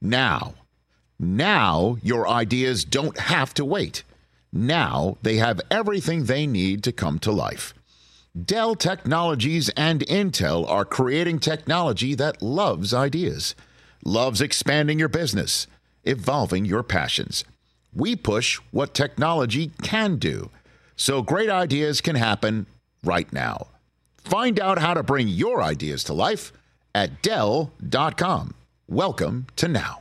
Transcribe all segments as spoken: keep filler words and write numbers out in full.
now. Now your ideas don't have to wait. Now they have everything they need to come to life. Dell Technologies and Intel are creating technology that loves ideas, loves expanding your business, evolving your passions. We push what technology can do, so great ideas can happen right now. Find out how to bring your ideas to life at Dell dot com. Welcome to Now.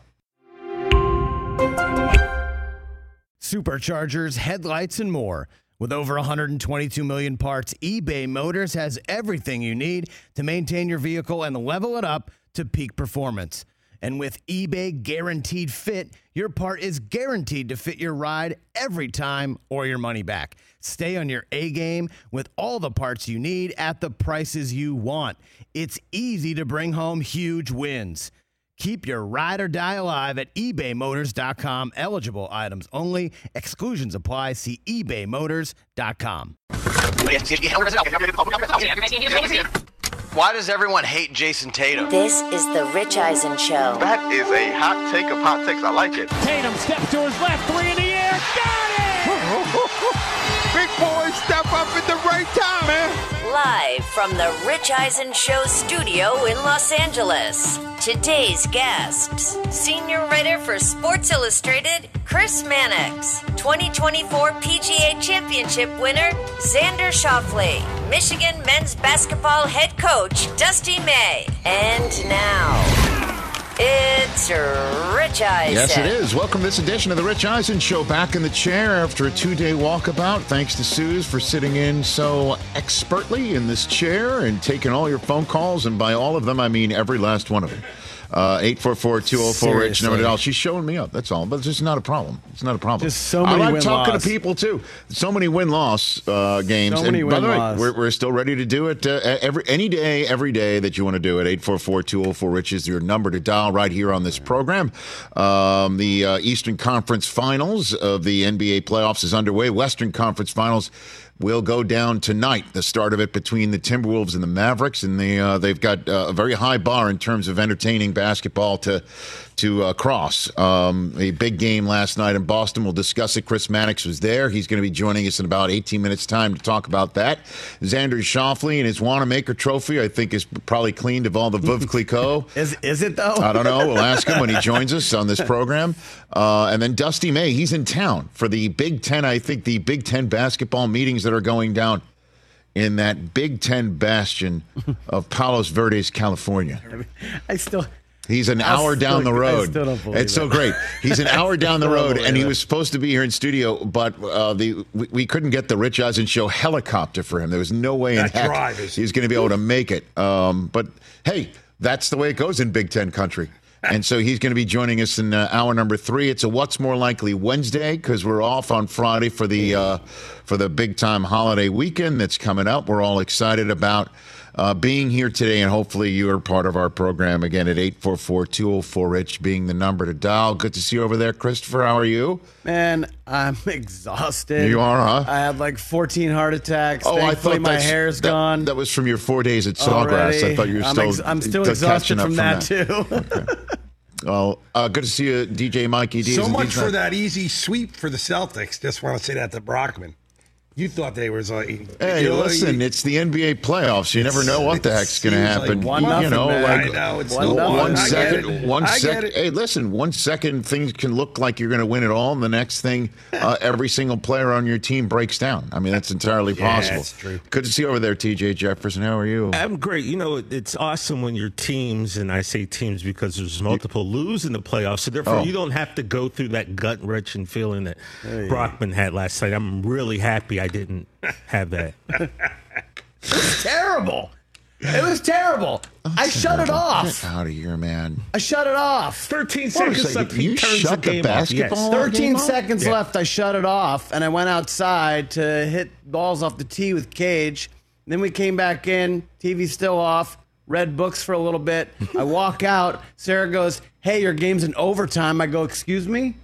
Superchargers, headlights, and more. With over one hundred twenty-two million parts, eBay Motors has everything you need to maintain your vehicle and level it up to peak performance. And with eBay Guaranteed Fit, your part is guaranteed to fit your ride every time or your money back. Stay on your A game with all the parts you need at the prices you want. It's easy to bring home huge wins. Keep your ride or die alive at ebay motors dot com. Eligible items only. Exclusions apply. See ebay motors dot com. Why does everyone hate Jason Tatum? This is the Rich Eisen Show. That is a hot take of hot takes. I like it. Tatum steps to his left, three in the air. Got it! Big boy, step up at the right time, man. Live from the Rich Eisen Show studio in Los Angeles. Today's guests, senior writer for Sports Illustrated, Chris Mannix, twenty twenty-four P G A Championship winner, Xander Schauffele, Michigan men's basketball head coach, Dusty May. And now, it's Rich Eisen. Yes, it is. Welcome to this edition of the Rich Eisen Show. Back in the chair after a two-day walkabout. Thanks to Suze for sitting in so expertly in this chair and taking all your phone calls. And by all of them, I mean every last one of them. Uh, eight four four, two oh four, Rich. Number to dial. She's showing me up. That's all. But it's just not a problem. It's not a problem. Just so many I like win talking loss. to people, too. So many win-loss uh, games. So many and by the way, win-loss. we're, we're still ready to do it uh, every any day, every day that you want to do it. eight four four, two oh four, Rich is your number to dial right here on this program. Um, the uh, Eastern Conference Finals of the N B A playoffs is underway. Western Conference Finals will go down tonight, the start of it between the Timberwolves and the Mavericks, and they, uh, they've got uh, a very high bar in terms of entertaining basketball to to uh, cross. Um, a big game last night in Boston. We'll discuss it. Chris Mannix was there. He's going to be joining us in about eighteen minutes' time to talk about that. Xander Schauffele and his Wanamaker trophy, I think, is probably cleaned of all the Veuve Clicquot. Is is it, though? I don't know. We'll ask him when he joins us on this program. Uh, and then Dusty May, he's in town for the Big Ten, I think the Big Ten basketball meetings that are going down in that Big Ten bastion of Palos Verdes, California. I still... He's an I hour still- down the I road. still don't believe It's so it. great. He's an hour down the Still don't road, and he believe it. was supposed to be here in studio, but uh, the we, we couldn't get the Rich Eisen Show helicopter for him. There was no way in That heck drive is- he was going to be able to make it. Um, but hey, that's the way it goes in Big Ten country. And so he's going to be joining us in uh, hour number three. It's a What's More Likely Wednesday because we're off on Friday for the uh, for the big time holiday weekend that's coming up. We're all excited about uh, being here today, and hopefully you are part of our program again at eight four four, two oh four, Rich being the number to dial. Good to see you over there, Christopher. How are you? Man, I'm exhausted. You are, huh? I had like fourteen heart attacks. Oh, I Thankfully, thought my that's- hair's that, gone. That was from your four days at Sawgrass. already. I thought you were I'm still ex- I'm still t- exhausted catching up from that, too. Okay. Well, uh, good to see you, D J Mikey D. So and much D J for that easy sweep for the Celtics. Just want to say that to Brockman. You thought they was like, Hey, you know, listen, you- it's the N B A playoffs. You never know what the it heck's going to seems happen. like one you nothing, know, man. like I know, it's one no nothing. one I get second, it. one I get second. it. Hey, listen, one second things can look like you're going to win it all, and the next thing, uh, every single player on your team breaks down. I mean, that's entirely Yeah, possible. that's true. Good to see you over there, T J Jefferson. How are you? I'm great. You know, it's awesome when your teams, and I say teams because there's multiple, lose in the playoffs. So therefore, Oh. you don't have to go through that gut-wrenching feeling that Brockman had last night. I'm really happy I didn't have that. It was terrible. It was terrible. I shut it off. Get out of here, man. I shut it off. thirteen Wait a seconds second, left. He you turns shut the the game basketball off. off? Yes. thirteen game on? seconds Yeah. left. I shut it off, and I went outside to hit balls off the tee with Cage. Then we came back in. T V's still off. Read books for a little bit. I walk out. Sarah goes, "Hey, your game's in overtime." I go, "Excuse me?"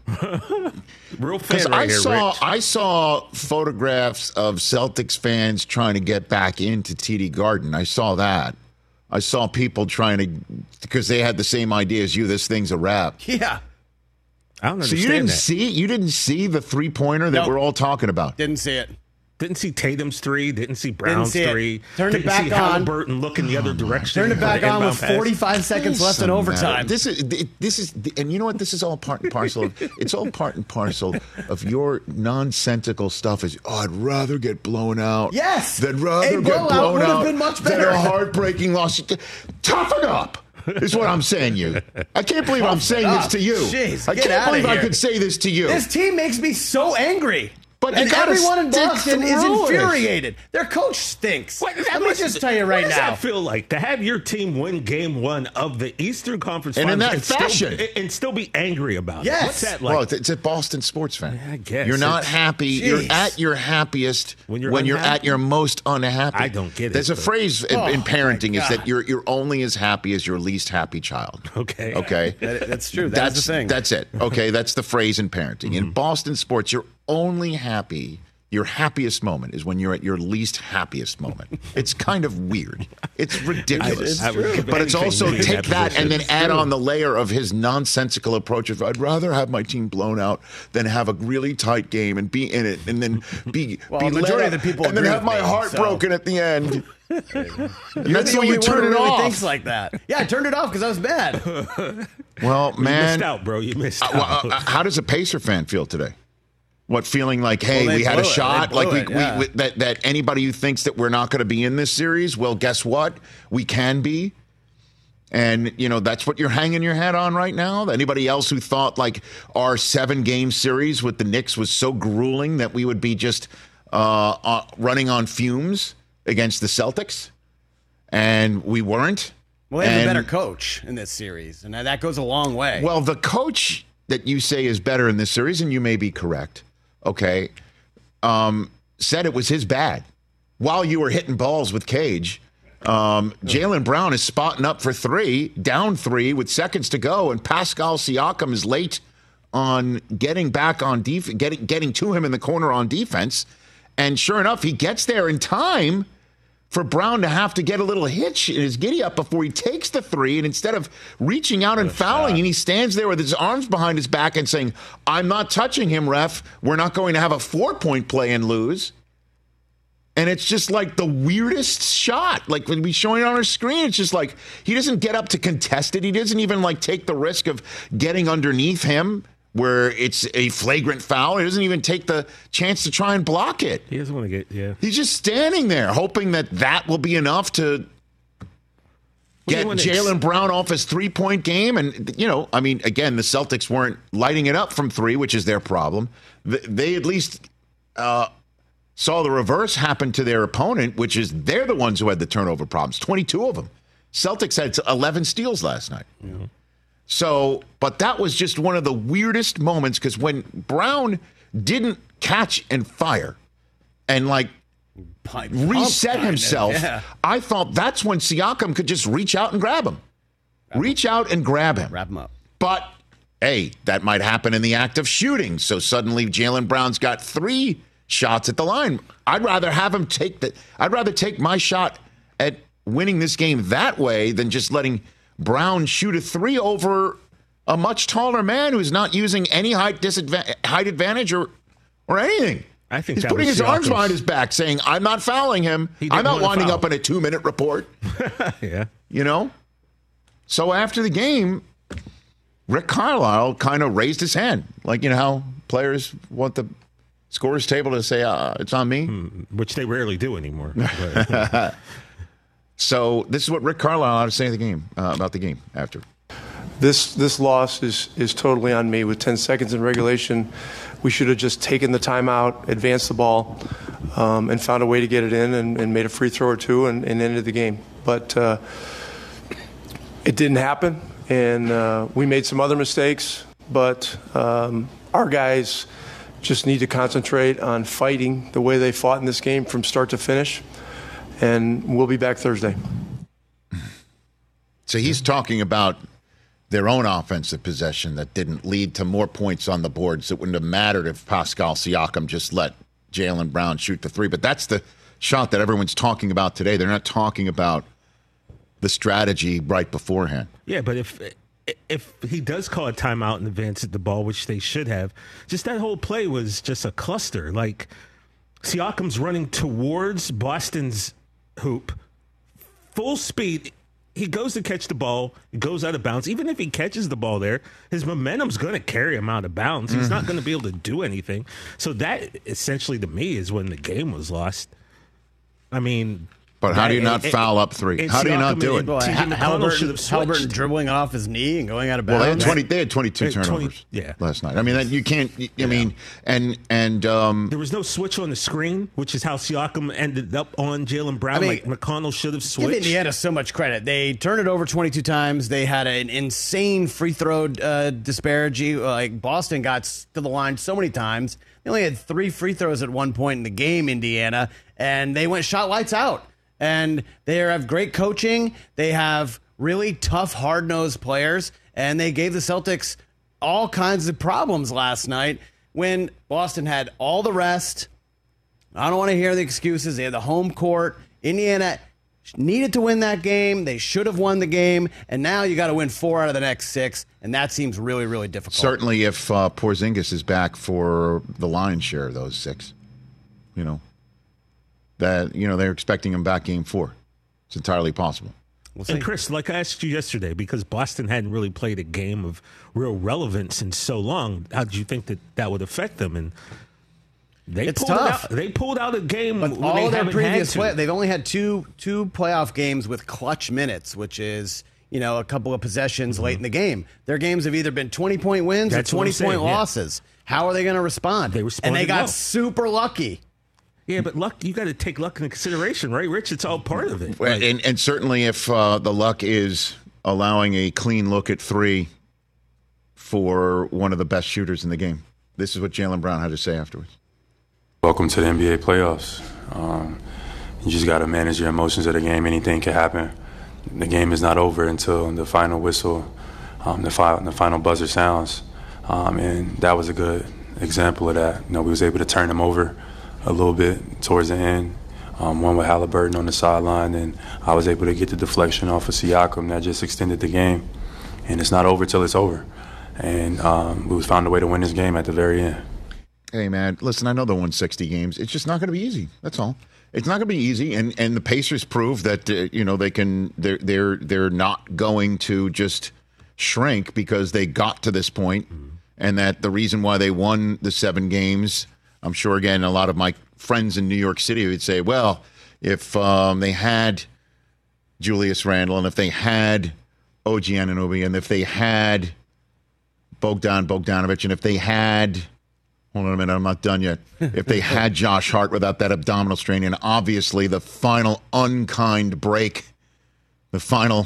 Real Because fan right I here, saw Rich. I saw photographs of Celtics fans trying to get back into T D Garden. I saw that. I saw people trying to, because they had the same idea as you, this thing's a wrap. Yeah. I don't So understand you didn't that. see you didn't see the three pointer that Nope. we're all talking about. Didn't see it. Didn't see Tatum's three. Didn't see Brown's see it. three. Turned it didn't back see on. Halliburton looking the other direction. Turned it back for the on with inbound pass. forty-five seconds left in overtime. This is this is, and you know what? This is all part and parcel of. It's all part and parcel of your nonsensical stuff. Is oh, I'd rather get blown out. Yes! than rather A get blowout blown would have out been much than better. a heartbreaking loss. Toughen up. Is what I'm saying. You. I can't believe I'm saying this to you. Jeez, I get can't outta believe I here. could say this to you. This team makes me so angry. But you and gotta everyone in stick Boston is through it. infuriated. Their coach stinks. What, Let me just tell you right what does now. that feel like to have your team win game one of the Eastern Conference And in Finals that fashion. still, and still be angry about Yes. it? What's that like? Well, it's- it's a Boston sports fan. I guess. You're not It's- happy. You're Jeez. at your happiest When when you're you're, unhappy? at your most unhappy. I don't get it, There's a but- phrase in, Oh, in my parenting is God. that you're you're only as happy as your least happy child. Okay. Okay. That- that's true. That that's is the thing. That's it. Okay. That's the phrase in parenting. In Boston sports, you're only happy. Your happiest moment is when you're at your least happiest moment. It's kind of weird. It's ridiculous. I would give But it's anything also to be in take that that and then position. add on the layer of his nonsensical approach of I'd rather have my team blown out than have a really tight game and be in it and then be Well, be the majority let of the people and then agree have with my me, heart so. broken at the end. And You're that's the when only you one turn who it really off. thinks like that. Yeah, I turned it off because I was mad. Well, You man, missed out, bro. You missed uh, out. well, uh, how does a Pacer fan feel today? What, feeling like, hey, Well, they we had a blew it. shot, They blew like we, it, yeah. we, we that that anybody who thinks that we're not going to be in this series, well, guess what? We can be. And, you know, that's what you're hanging your hat on right now. Anybody else who thought like our seven game series with the Knicks was so grueling that we would be just uh, uh, running on fumes against the Celtics? And we weren't. Well, they have a And- better coach in this series, and that goes a long way. Well, the coach that you say is better in this series, and you may be correct, okay, um, said it was his bad. While you were hitting balls with Cage, um, Jaylen Brown is spotting up for three, down three with seconds to go, and Pascal Siakam is late on getting back on def- getting getting to him in the corner on defense. And sure enough, he gets there in time for Brown to have to get a little hitch in his giddy up before he takes the three. And instead of reaching out and fouling, and he stands there with his arms behind his back and saying, I'm not touching him, ref. We're not going to have a four-point play and lose. And it's just like the weirdest shot. Like when we showing it on our screen, it's just like he doesn't get up to contest it. He doesn't even like take the risk of getting underneath him where it's a flagrant foul. He doesn't even take the chance to try and block it. He doesn't want to get, yeah. He's just standing there hoping that that will be enough to get want to Jaylen Brown off his three-point game. And, you know, I mean, again, the Celtics weren't lighting it up from three, which is their problem. Th- They at least uh, saw the reverse happen to their opponent, which is they're the ones who had the turnover problems, twenty-two of them. Celtics had eleven steals last night. Yeah. So, but that was just one of the weirdest moments because when Brown didn't catch and fire and like Pump, reset kind of, himself, yeah. I thought that's when Siakam could just reach out and grab him. Reach out and grab him. Wrap him up. But, hey, that might happen in the act of shooting. So suddenly Jaylen Brown's got three shots at the line. I'd rather have him take the, I'd rather take my shot at winning this game that way than just letting Brown shoot a three over a much taller man who's not using any height disadvantage, height advantage or or anything. I think he's that putting was his arms Siakam's- behind his back, saying, "I'm not fouling him. He didn't I'm not want to winding foul." up in a two-minute report." Yeah. You know. So after the game, Rick Carlisle kind of raised his hand, like you know how players want the scorers table to say, uh, "It's on me." Which they rarely do anymore. But, So this is what Rick Carlisle had to say of the game uh, about the game after. This this loss is is totally on me. With ten seconds in regulation, we should have just taken the timeout, advanced the ball, um, and found a way to get it in and, and made a free throw or two and, and ended the game. But uh, it didn't happen, and uh, we made some other mistakes. But um, our guys just need to concentrate on fighting the way they fought in this game from start to finish, and we'll be back Thursday. So he's talking about their own offensive possession that didn't lead to more points on the boards. It wouldn't have mattered if Pascal Siakam just let Jaylen Brown shoot the three. But that's the shot that everyone's talking about today. They're not talking about the strategy right beforehand. Yeah, but if if he does call a timeout and advance at the ball, which they should have, just that whole play was just a cluster. Like, Siakam's running towards Boston's hoop, full speed. He goes to catch the ball, it goes out of bounds. Even if he catches the ball there, his momentum's going to carry him out of bounds. He's mm. not going to be able to do anything. So that, essentially, to me, is when the game was lost. I mean... But how do you not it, foul up three? How do you not do it? Well, Halliburton, Halliburton dribbling off his knee and going out of bounds. Well, they had twenty. They had twenty-two turnovers. twenty, yeah. last night. I mean, that you can't. I yeah. mean, and and um, there was no switch on the screen, which is how Siakam ended up on Jaylen Brown. I mean, like McConnell should have switched. Give Indiana so much credit. They turned it over twenty-two times. They had an insane free throw uh, disparity. Like Boston got to the line so many times. They only had three free throws at one point in the game. Indiana, and they went shot lights out. And they have great coaching. They have really tough, hard-nosed players. And they gave the Celtics all kinds of problems last night when Boston had all the rest. I don't want to hear the excuses. They had the home court. Indiana needed to win that game. They should have won the game. And now you got to win four out of the next six. And that seems really, really difficult. Certainly if uh, Porzingis is back for the lion's share of those six, you know. That, you know, they're expecting him back game four. It's entirely possible. We'll and, Chris, like I asked you yesterday, because Boston hadn't really played a game of real relevance in so long, how did you think that that would affect them? And they it's pulled tough. It out. They pulled out a game but when all they their haven't previous had to. play, they've only had two two playoff games with clutch minutes, which is, you know, a couple of possessions mm-hmm. late in the game. Their games have either been twenty-point wins That's or twenty-point yeah. losses. How are they going to respond? They responded And they got well. super lucky. Yeah, but luck, you got to take luck into consideration, right, Rich? It's all part of it. Like, and, and certainly if uh, the luck is allowing a clean look at three for one of the best shooters in the game. This is what Jaylen Brown had to say afterwards. Welcome to the N B A playoffs. Um, you just got to manage your emotions of the game. Anything can happen. The game is not over until the final whistle, um, the, fi- the final buzzer sounds. Um, and that was a good example of that. You know, we was able to turn them over a little bit towards the end. Um, one with Halliburton on the sideline, and I was able to get the deflection off of Siakam that just extended the game. And it's not over till it's over. And um, we found a way to win this game at the very end. Hey, man, listen, I know they won sixty games. It's just not going to be easy. That's all. It's not going to be easy, and, and the Pacers prove that uh, you know they can. They're they're they're not going to just shrink because they got to this point, and that the reason why they won the seven games. I'm sure, again, a lot of my friends in New York City would say, well, if um, they had Julius Randle and if they had O G Anunoby and if they had Bogdan Bogdanovic and if they had, hold on a minute, I'm not done yet, if they had Josh Hart without that abdominal strain and obviously the final unkind break, the final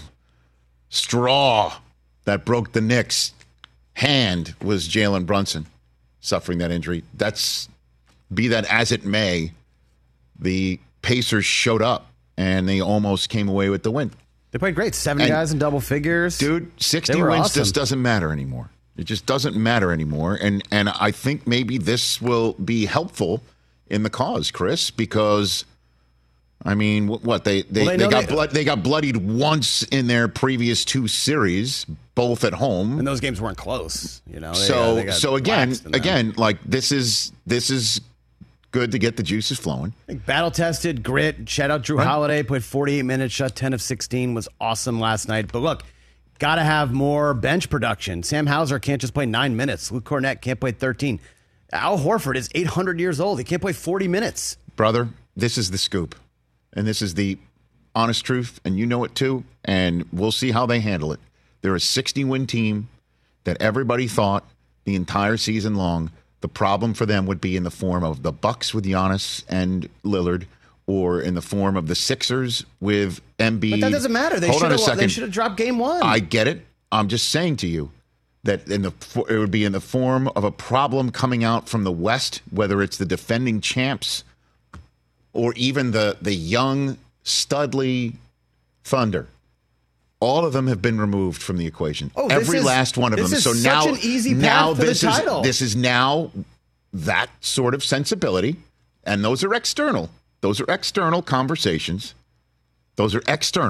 straw that broke the Knicks' hand was Jalen Brunson suffering that injury. That's... Be that as it may, the Pacers showed up, and they almost came away with the win. They played great. seventy and guys in double figures. Dude, sixty wins awesome. just doesn't matter anymore. It just doesn't matter anymore. And and I think maybe this will be helpful in the cause, Chris, because, I mean, what, they they, well, they, they got they, blood, they got bloodied once in their previous two series, both at home. And those games weren't close. You know. They, so, uh, they got so again, again, like, this is this is... good to get the juices flowing. Battle tested, grit. Shout out Drew right. Holiday, played forty-eight minutes, shot ten of sixteen, was awesome last night. But look, got to have more bench production. Sam Hauser can't just play nine minutes. Luke Cornett can't play thirteen. Al Horford is eight hundred years old. He can't play forty minutes. Brother, this is the scoop. And this is the honest truth, and you know it too, and we'll see how they handle it. They're a sixty-win team that everybody thought the entire season long the problem for them would be in the form of the Bucks with Giannis and Lillard, or in the form of the Sixers with Embiid. But that doesn't matter. They Hold on a second. They should have dropped game one. I get it. I'm just saying to you that in the it would be in the form of a problem coming out from the West, whether it's the defending champs or even the the young Studley Thunder. All of them have been removed from the equation. Oh, Every is, last one of them. This so is now, such an easy path now for this the is title. this is now that sort of sensibility, and those are external. Those are external conversations. Those are external.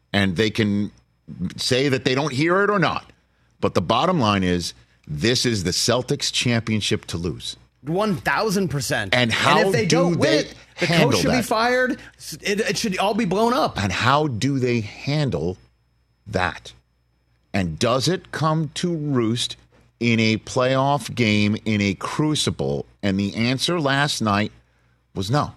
And they can say that they don't hear it or not. But the bottom line is, this is the Celtics championship to lose. one thousand percent. And how and if they do don't they win it, the handle coach should that? be fired. It, it should all be blown up. And how do they handle that? And does it come to roost in a playoff game, in a crucible? And the answer last night was no.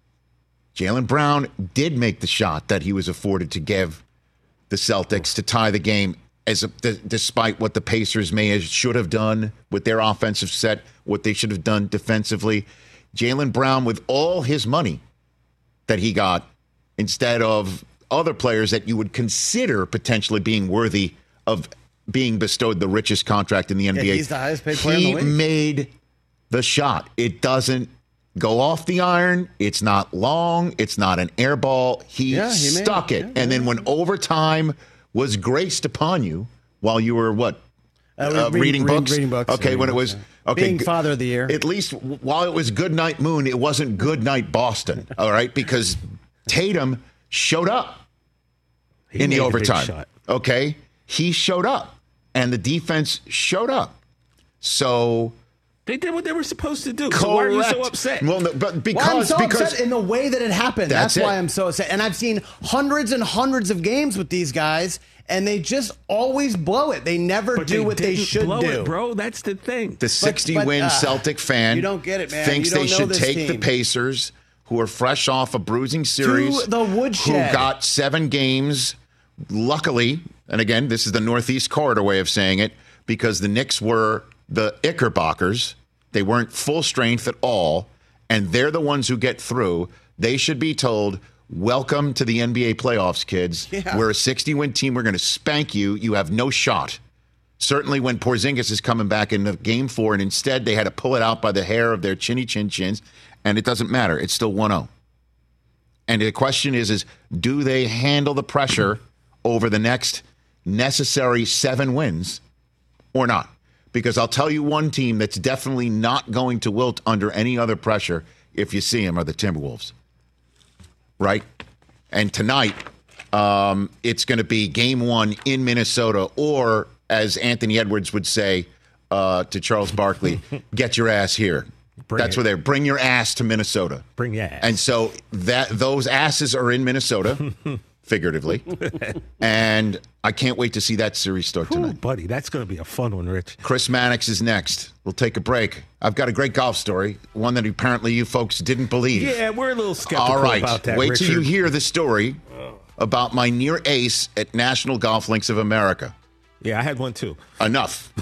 Jaylen Brown did make the shot that he was afforded to give the Celtics to tie the game, as a, d- despite what the Pacers may have should have done with their offensive set, what they should have done defensively. Jaylen Brown, with all his money that he got, instead of other players that you would consider potentially being worthy of being bestowed the richest contract in the N B A, Yeah, he's the highest paid player he in the league. made the shot. It doesn't go off the iron. It's not long. It's not an air ball. He, Yeah, he made stuck it. it. Yeah, and then when overtime was graced upon you while you were, what, Uh, uh, reading- reading, reading- books? reading books, Okay, reading when it books, was... yeah. Okay, Being g- Father of the Year. At least w- while it was Good Night Moon, it wasn't Good Night Boston, all right? Because Tatum showed up He in the made a big overtime. shot. Okay? He showed up, and the defense showed up. So... They did what they were supposed to do. So why are you so Correct. upset? Well, no, but Why I'm because so because upset in the way that it happened. That's That's, why it. I'm so upset. And I've seen hundreds and hundreds of games with these guys, and they just always blow it. They never But do what they didn't should blow do. it, bro. That's the thing. the sixty-win but, uh, Celtic fan you don't get it, man. thinks You don't they know should this take the team. Pacers, who are fresh off a bruising series, the woodshed. who got seven games. Luckily, and again, this is the Northeast Corridor way of saying it, because the Knicks were the Knickerbockers. They weren't full strength at all, and they're the ones who get through. They should be told, welcome to the N B A playoffs, kids. Yeah. We're a sixty-win team. We're going to spank you. You have no shot. Certainly when Porzingis is coming back in the game four, and instead they had to pull it out by the hair of their chinny chin chins, and it doesn't matter. It's still one oh. And the question is, is do they handle the pressure over the next necessary seven wins or not? Because I'll tell you one team that's definitely not going to wilt under any other pressure if you see them are the Timberwolves. Right? And tonight, um, it's going to be game one in Minnesota, or as Anthony Edwards would say uh, to Charles Barkley, get your ass here. Bring That's it. where they're bring your ass to Minnesota. Bring your ass. And so that those asses are in Minnesota, figuratively. And I can't wait to see that series start Ooh, tonight. buddy, that's going to be a fun one, Rich. Chris Mannix is next. We'll take a break. I've got a great golf story, one that apparently you folks didn't believe. Yeah, we're a little skeptical All right. about that, Wait Richard. till you hear the story about my near ace at National Golf Links of America. Yeah, I had one too. Enough.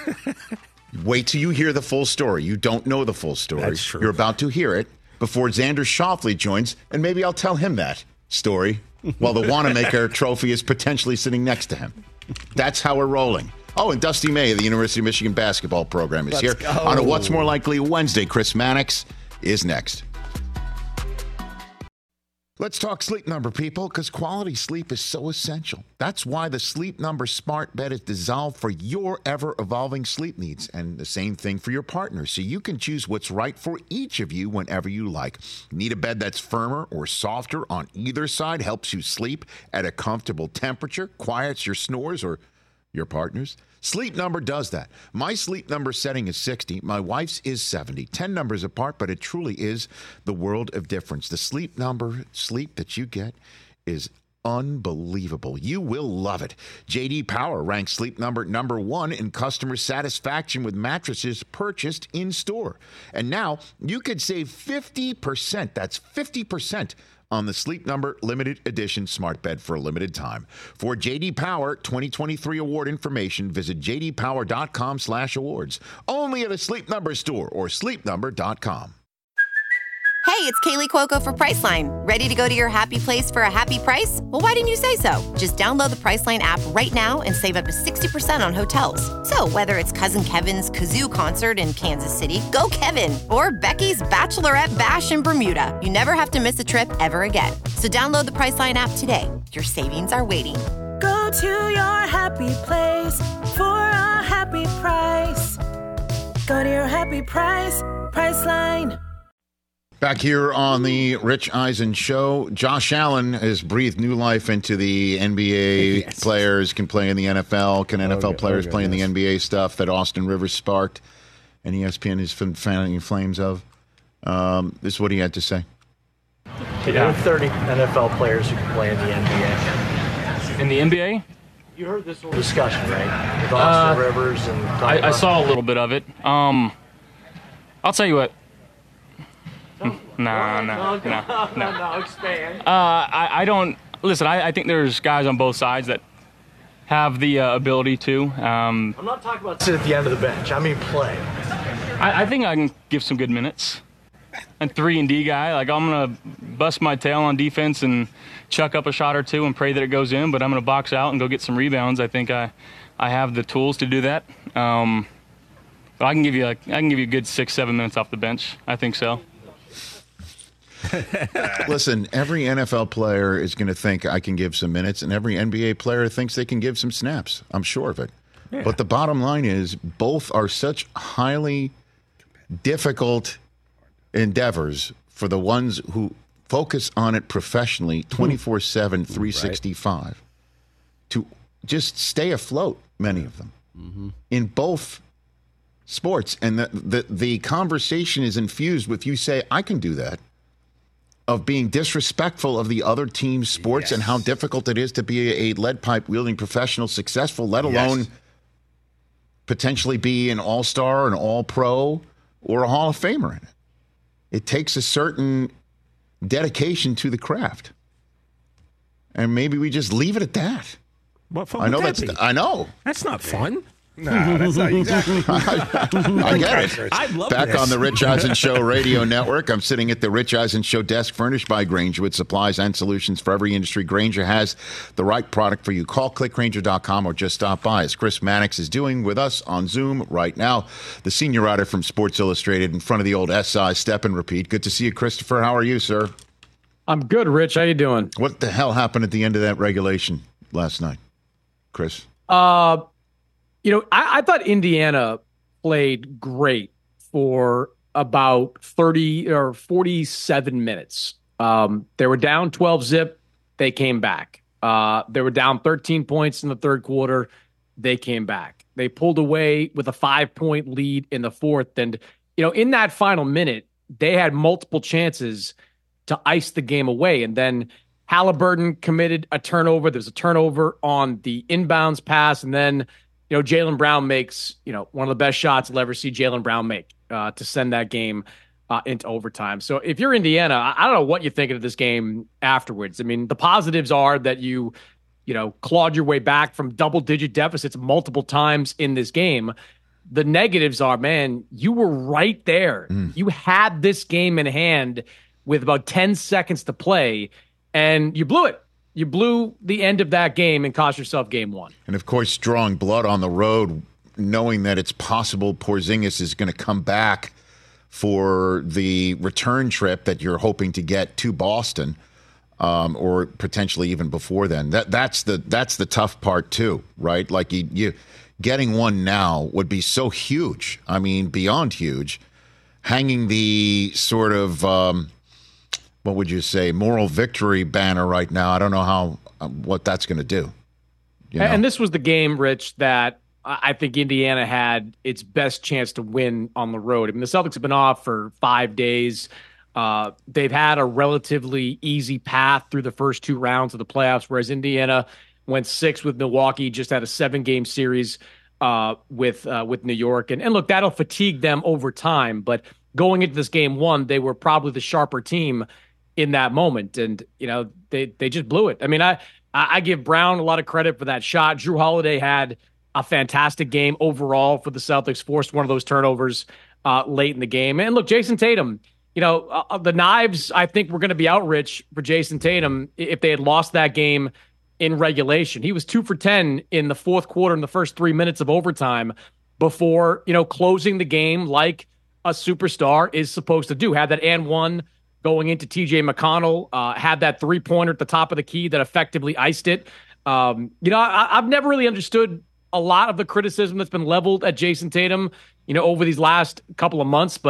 Wait till you hear the full story. You don't know the full story. That's true. You're about to hear it before Xander Schauffele joins, and maybe I'll tell him that story while the Wanamaker trophy is potentially sitting next to him. That's how we're rolling. Oh, and Dusty May of the University of Michigan basketball program is Let's here go. on a What's More Likely Wednesday. Chris Mannix is next. Let's talk Sleep Number, people, because quality sleep is so essential. That's why the Sleep Number smart bed is designed for your ever-evolving sleep needs, and the same thing for your partner, so you can choose what's right for each of you whenever you like. Need a bed that's firmer or softer on either side, helps you sleep at a comfortable temperature, quiets your snores or your partner's? Sleep Number does that. My Sleep Number setting is sixty. My wife's is seventy. ten numbers apart, but it truly is the world of difference. The Sleep Number sleep that you get is unbelievable. You will love it. J D Power ranks Sleep Number number one in customer satisfaction with mattresses purchased in store. And now you could save fifty percent. That's fifty percent on the Sleep Number limited edition smart bed for a limited time. For J D Power twenty twenty-three award information, visit j d power dot com slash awards. Only at a Sleep Number store or sleep number dot com. Hey, it's Kaylee Cuoco for Priceline. Ready to go to your happy place for a happy price? Well, why didn't you say so? Just download the Priceline app right now and save up to sixty percent on hotels. So whether it's Cousin Kevin's Kazoo Concert in Kansas City, go Kevin, or Becky's Bachelorette Bash in Bermuda, you never have to miss a trip ever again. So download the Priceline app today. Your savings are waiting. Go to your happy place for a happy price. Go to your happy price, Priceline. Back here on the Rich Eisen Show, Josh Allen has breathed new life into the N B A. Yes. Players can play in the N F L. Can N F L okay, players okay, play yes. in the N B A stuff that Austin Rivers sparked and E S P N is fanning flames of? Um, this is what he had to say. Yeah. There are thirty N F L players who can play in the N B A. In the N B A? You heard this whole discussion, right? With Austin uh, Rivers and I, I saw a little bit of it. Um, I'll tell you what. No, no, no, no, no. Expand. Uh, I, I don't listen. I, I think there's guys on both sides that have the uh, ability to. Um, I'm not talking about sit at the end of the bench. I mean play. I, I think I can give some good minutes. I'm three and D guy. Like I'm gonna bust my tail on defense and chuck up a shot or two and pray that it goes in. But I'm gonna box out and go get some rebounds. I think I, I have the tools to do that. Um, but I can give you like I can give you a good six, seven minutes off the bench. I think so. Listen, every N F L player is going to think I can give some minutes, and every N B A player thinks they can give some snaps. I'm sure of it. Yeah. But the bottom line is both are such highly difficult endeavors for the ones who focus on it professionally twenty-four seven, three sixty-five right. to just stay afloat, many of them, mm-hmm. in both sports. And the, the, the conversation is infused with you say, I can do that, of being disrespectful of the other team's sports yes. and how difficult it is to be a, a lead pipe wielding professional successful, let alone yes. potentially be an all-star, an all-pro, or a Hall of Famer in it. It takes a certain dedication to the craft. And maybe we just leave it at that. What fun I know would that's that be? I know. That's not fun. No, that's not exactly. I, I get it. I love Back this. on the Rich Eisen Show radio network, I'm sitting at the Rich Eisen Show desk furnished by Grainger with supplies and solutions for every industry. Grainger has the right product for you. Call click grainger dot com or just stop by, as Chris Mannix is doing with us on Zoom right now. The senior writer from Sports Illustrated in front of the old S I step and repeat. Good to see you, Christopher. How are you, sir? I'm good, Rich. How you doing? What the hell happened at the end of that regulation last night, Chris? Uh... You know, I, I thought Indiana played great for about thirty or forty-seven minutes. Um, they were down twelve zip. They came back. Uh, they were down thirteen points in the third quarter. They came back. They pulled away with a five-point lead in the fourth. And, you know, in that final minute, they had multiple chances to ice the game away. And then Halliburton committed a turnover. There's a turnover on the inbounds pass. And then You know, Jaylen Brown makes, you know, one of the best shots you'll ever see Jaylen Brown make uh, to send that game uh, into overtime. So if you're Indiana, I, I don't know what you're thinking of this game afterwards. I mean, the positives are that you, you know, clawed your way back from double-digit deficits multiple times in this game. The negatives are, man, you were right there. Mm. You had this game in hand with about ten seconds to play, and you blew it. You blew the end of that game and cost yourself game one. And, of course, drawing blood on the road, knowing that it's possible Porzingis is going to come back for the return trip that you're hoping to get to Boston, um, or potentially even before then. That that's the that's the tough part too, right? Like you, you getting one now would be so huge. I mean, beyond huge. Hanging the sort of um, what would you say, moral victory banner right now. I don't know how uh, what that's going to do. You know? And this was the game, Rich, that I think Indiana had its best chance to win on the road. I mean, the Celtics have been off for five days. Uh, they've had a relatively easy path through the first two rounds of the playoffs, whereas Indiana went six with Milwaukee, just had a seven-game series uh, with uh, with New York. And, and look, that'll fatigue them over time. But going into this game one, they were probably the sharper team in that moment. And, you know, they they just blew it. I mean, I, I give Brown a lot of credit for that shot. Jrue Holiday had a fantastic game overall for the Celtics, forced one of those turnovers uh, late in the game. And look, Jason Tatum, you know, uh, the knives, I think, were going to be out, Rich, for Jason Tatum if they had lost that game in regulation. He was two for ten in the fourth quarter in the first three minutes of overtime before, you know, closing the game like a superstar is supposed to do. Had that and one going into T J McConnell, uh, had that three-pointer at the top of the key that effectively iced it. Um, you know, I, I've never really understood a lot of the criticism that's been leveled at Jason Tatum, you know, over these last couple of months. But, you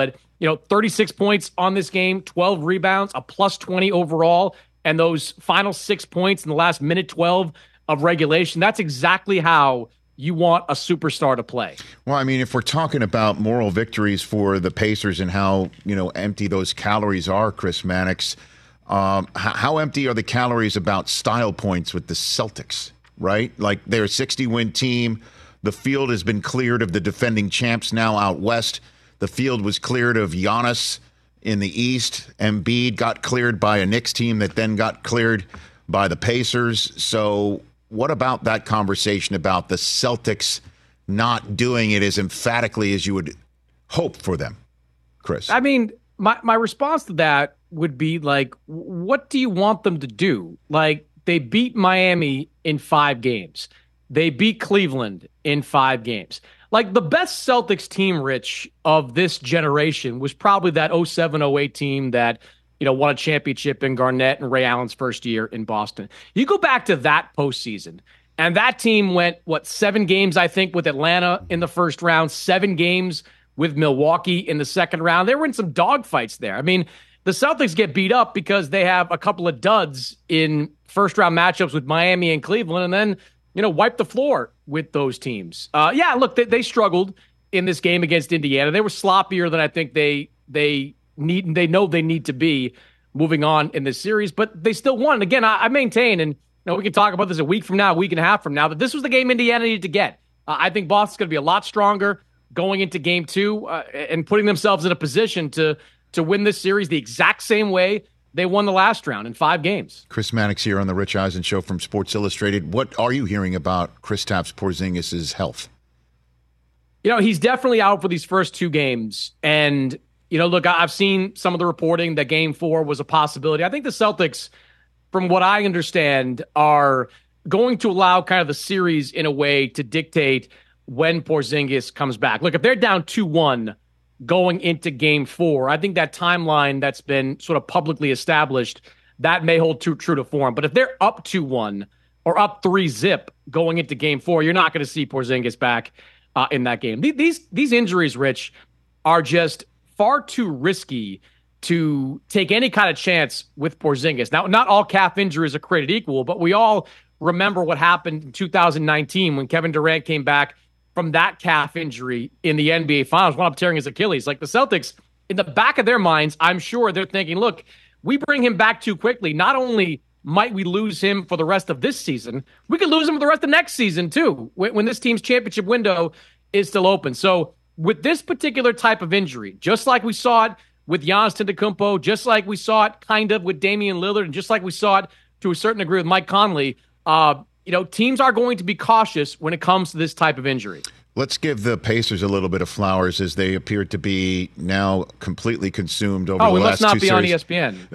you know, thirty-six points on this game, twelve rebounds, a plus twenty overall, and those final six points in the last minute twelve of regulation. That's exactly how you want a superstar to play. Well, I mean, if we're talking about moral victories for the Pacers and how, you know, empty those calories are, Chris Mannix, um, how empty are the calories about style points with the Celtics, right? Like, they're a sixty-win team. The field has been cleared of the defending champs now out west. The field was cleared of Giannis in the East. Embiid got cleared by a Knicks team that then got cleared by the Pacers. So what about that conversation about the Celtics not doing it as emphatically as you would hope for them, Chris? I mean, my, my response to that would be like, what do you want them to do? Like, they beat Miami in five games. They beat Cleveland in five games. Like, the best Celtics team, Rich, of this generation was probably that oh seven oh eight team that, you know, won a championship in Garnett and Ray Allen's first year in Boston. You go back to that postseason, and that team went, what, seven games, I think, with Atlanta in the first round, seven games with Milwaukee in the second round. They were in some dogfights there. I mean, the Celtics get beat up because they have a couple of duds in first-round matchups with Miami and Cleveland, and then, you know, wipe the floor with those teams. Uh, yeah, look, they, they struggled in this game against Indiana. They were sloppier than I think they they need. They know they need to be moving on in this series, but they still won. And again, I, I maintain, and you know, we can talk about this a week from now, a week and a half from now, that this was the game Indiana needed to get. Uh, I think Boston's going to be a lot stronger going into game two uh, and putting themselves in a position to to win this series the exact same way they won the last round in five games. Chris Mannix here on the Rich Eisen Show from Sports Illustrated. What are you hearing about Kristaps Porzingis' health? You know, he's definitely out for these first two games. And, you know, look, I've seen some of the reporting that game four was a possibility. I think the Celtics, from what I understand, are going to allow kind of the series in a way to dictate when Porzingis comes back. Look, if they're down two one going into game four, I think that timeline that's been sort of publicly established, that may hold true, true to form. But if they're up two one or up three zip going into game four, you're not going to see Porzingis back uh, in that game. These, these injuries, Rich, are just far too risky to take any kind of chance with Porzingis. Now, not all calf injuries are created equal, but we all remember what happened in two thousand nineteen when Kevin Durant came back from that calf injury in the N B A Finals, wound up tearing his Achilles. Like, the Celtics, in the back of their minds, I'm sure they're thinking, look, we bring him back too quickly. Not only might we lose him for the rest of this season, we could lose him for the rest of next season, too, when, when this team's championship window is still open. So with this particular type of injury, just like we saw it with Giannis Antetokounmpo, just like we saw it kind of with Damian Lillard, and just like we saw it to a certain degree with Mike Conley, uh, you know, teams are going to be cautious when it comes to this type of injury. Let's give the Pacers a little bit of flowers as they appear to be now completely consumed over oh, the we last must not two be series. on E S P N.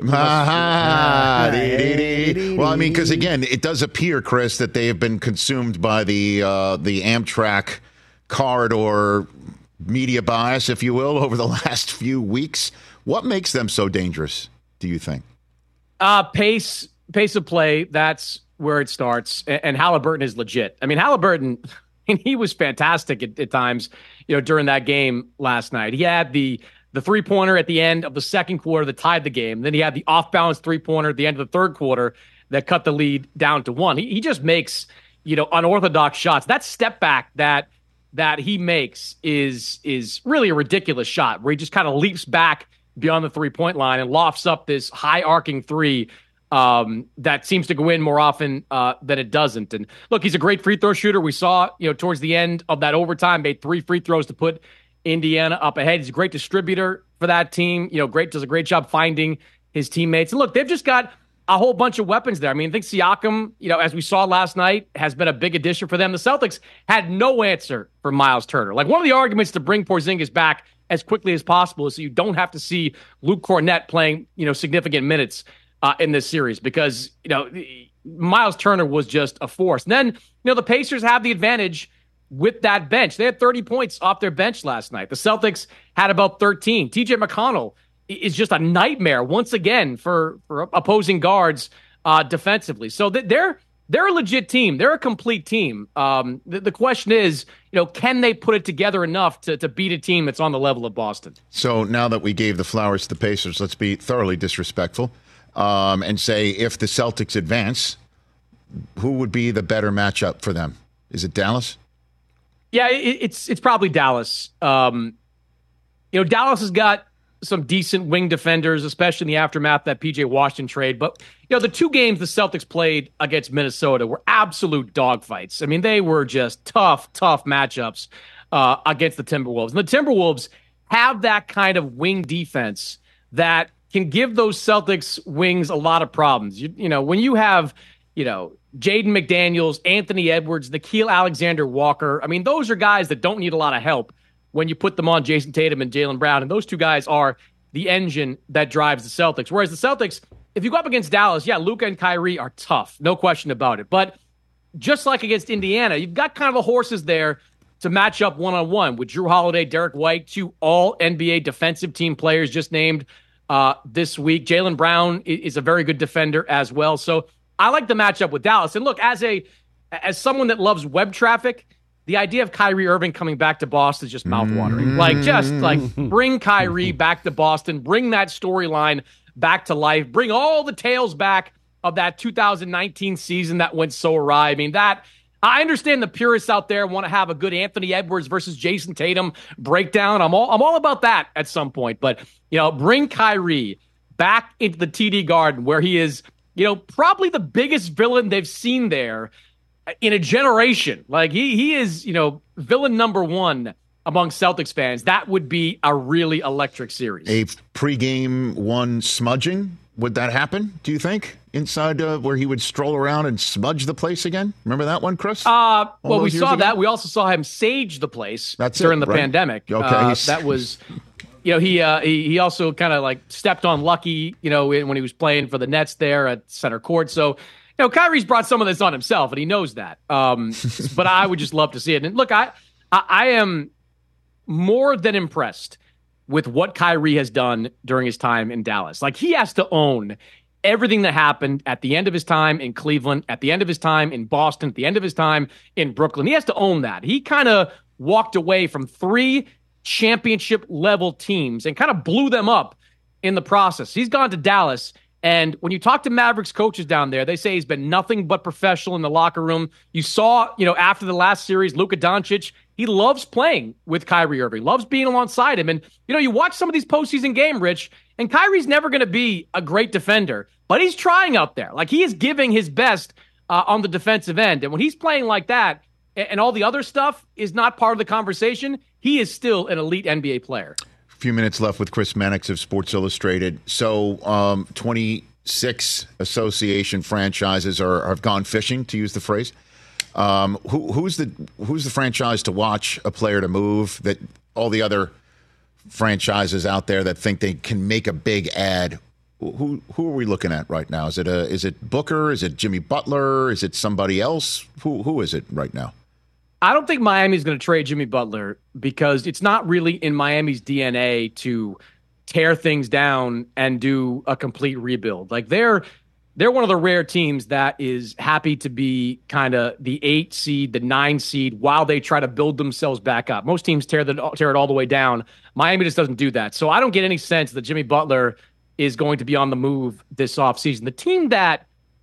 Ah, dee, dee, dee. Well, I mean, because again, it does appear, Chris, that they have been consumed by the uh, the Amtrak card or media bias, if you will, over the last few weeks. What makes them so dangerous, do you think? Uh, pace, pace of play, that's where it starts. And Halliburton is legit. I mean, Halliburton, and he was fantastic at, at times, you know, during that game last night. He had the the three-pointer at the end of the second quarter that tied the game. Then he had the off-balance three-pointer at the end of the third quarter that cut the lead down to one. He, he just makes, you know, unorthodox shots. That step back that that he makes is is really a ridiculous shot where he just kind of leaps back beyond the three-point line and lofts up this high-arcing three um, that seems to go in more often uh, than it doesn't. And look, he's a great free throw shooter. We saw, you know, towards the end of that overtime, made three free throws to put Indiana up ahead. He's a great distributor for that team. You know, great does a great job finding his teammates. And look, they've just got a whole bunch of weapons there. I mean, I think Siakam, you know, as we saw last night, has been a big addition for them. The Celtics had no answer for Miles Turner. Like, one of the arguments to bring Porzingis back as quickly as possible is so you don't have to see Luke Cornett playing, you know, significant minutes uh, in this series, because, you know, Miles Turner was just a force. And then, you know, the Pacers have the advantage with that bench. They had thirty points off their bench last night. The Celtics had about thirteen. T J McConnell is just a nightmare once again for, for opposing guards uh, defensively. So they're they're a legit team. They're a complete team. Um, the, the question is, you know, can they put it together enough to, to beat a team that's on the level of Boston? So now that we gave the flowers to the Pacers, let's be thoroughly disrespectful um, and say if the Celtics advance, who would be the better matchup for them? Is it Dallas? Yeah, it, it's it's probably Dallas. Um, you know, Dallas has got some decent wing defenders, especially in the aftermath of that P J Washington trade. But, you know, the two games the Celtics played against Minnesota were absolute dogfights. I mean, they were just tough, tough matchups uh, against the Timberwolves. And the Timberwolves have that kind of wing defense that can give those Celtics wings a lot of problems. You, you know, when you have, you know, Jaden McDaniels, Anthony Edwards, Nickeil Alexander-Walker, I mean, those are guys that don't need a lot of help when you put them on Jason Tatum and Jaylen Brown. And those two guys are the engine that drives the Celtics. Whereas the Celtics, if you go up against Dallas, yeah, Luka and Kyrie are tough. No question about it. But just like against Indiana, you've got kind of the horses there to match up one-on-one with Jrue Holiday, Derek White, two all N B A defensive team players just named uh, this week. Jaylen Brown is a very good defender as well. So I like the matchup with Dallas. And look, as a as someone that loves web traffic, the idea of Kyrie Irving coming back to Boston is just mouthwatering. Mm. Like, just like bring Kyrie back to Boston, bring that storyline back to life, bring all the tales back of that two thousand nineteen season that went so awry. I mean, that I understand the purists out there want to have a good Anthony Edwards versus Jason Tatum breakdown. I'm all I'm all about that at some point. But, you know, bring Kyrie back into the T D Garden where he is, you know, probably the biggest villain they've seen there in a generation. Like he he is, you know, villain number one among Celtics fans. That would be a really electric series. A pregame one smudging, would that happen, do you think? Inside uh, where he would stroll around and smudge the place again? Remember that one, Chris? Uh, well, we saw ago? that. We also saw him sage the place That's during it, the right? pandemic. Okay. Uh, that was... You know, he uh, he, he also kind of like stepped on Lucky, you know, when he was playing for the Nets there at center court. So, you know, Kyrie's brought some of this on himself, and he knows that. Um, but I would just love to see it. And look, I, I I am more than impressed with what Kyrie has done during his time in Dallas. Like, he has to own everything that happened at the end of his time in Cleveland, at the end of his time in Boston, at the end of his time in Brooklyn. He has to own that. He kind of walked away from three championship level teams and kind of blew them up in the process. He's gone to Dallas, and when you talk to Mavericks coaches down there, they say he's been nothing but professional in the locker room. You saw, you know, after the last series, Luka Doncic, he loves playing with Kyrie Irving, loves being alongside him. And, you know, you watch some of these postseason games, Rich, and Kyrie's never going to be a great defender, but he's trying out there. Like, he is giving his best uh, on the defensive end. And when he's playing like that, and all the other stuff is not part of the conversation, he is still an elite N B A player. A few minutes left with Chris Mannix of Sports Illustrated. So um, twenty-six association franchises are have gone fishing, to use the phrase. Um, who, who's the who's the franchise to watch a player to move that all the other franchises out there that think they can make a big ad? Who who are we looking at right now? Is it a is it Booker? Is it Jimmy Butler? Is it somebody else? Who who is it right now? I don't think Miami's going to trade Jimmy Butler because it's not really in Miami's D N A to tear things down and do a complete rebuild. Like, they're they're one of the rare teams that is happy to be kind of the eight seed, the nine seed, while they try to build themselves back up. Most teams tear the tear it all the way down. Miami just doesn't do that. So I don't get any sense that Jimmy Butler is going to be on the move this offseason. The team that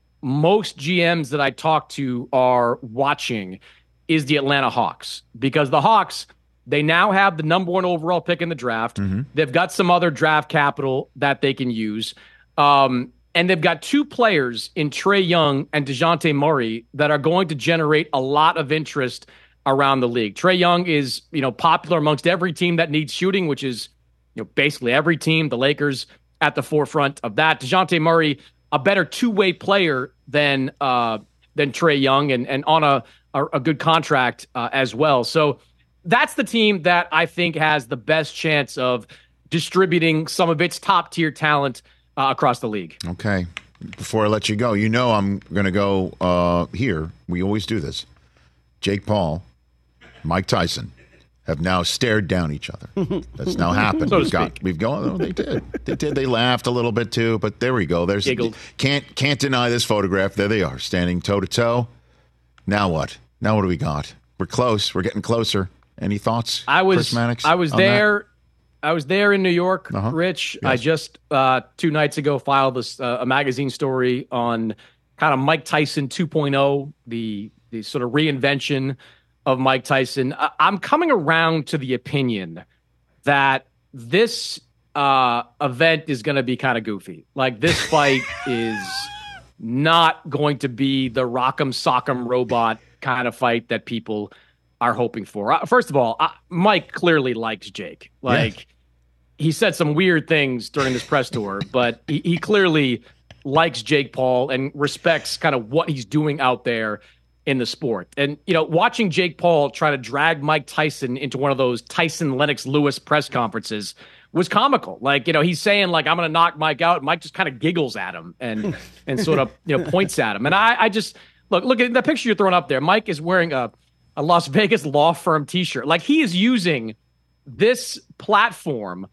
most G Ms that I talk to are watching is the Atlanta Hawks, because the Hawks, they now have the number one overall pick in the draft. Mm-hmm. They've got some other draft capital that they can use. Um, and they've got two players in Trae Young and DeJounte Murray that are going to generate a lot of interest around the league. Trae Young is, you know, popular amongst every team that needs shooting, which is, you know, basically every team. The Lakers at the forefront of that. DeJounte Murray, a better two-way player than uh, than Trae Young, and and on a a, a good contract uh, as well. So that's the team that I think has the best chance of distributing some of its top-tier talent uh, across the league. Okay. Before I let you go, you know I'm going to go uh, here. We always do this. Jake Paul, Mike Tyson, have now stared down each other. That's now happened. So to we've got, speak. we've gone. Oh, they did. They did. They laughed a little bit too, but there we go. There's Giggled. can't can't deny this photograph. There they are, standing toe to toe. Now what? Now what do we got? We're close. We're getting closer. Any thoughts? I was Chris Mannix, I was on there. I was there in New York, Uh-huh. Rich. Yes. I just uh, two nights ago filed this uh, a magazine story on kind of Mike Tyson two point oh, the the sort of reinvention of Mike Tyson. I- I'm coming around to the opinion that this uh, event is going to be kind of goofy. Like this fight is not going to be the rock'em sock'em robot kind of fight that people are hoping for. Uh, First of all, uh, Mike clearly likes Jake. Like he said some weird things during this press tour, but he, he clearly likes Jake Paul and respects kind of what he's doing out there in the sport. And, you know, watching Jake Paul try to drag Mike Tyson into one of those Tyson Lennox Lewis press conferences was comical. Like, you know, he's saying like, I'm going to knock Mike out. Mike just kind of giggles at him and, and sort of, you know, points at him. And I, I just look, look at the picture you're throwing up there. Mike is wearing a, a Las Vegas law firm t-shirt. Like he is using this platform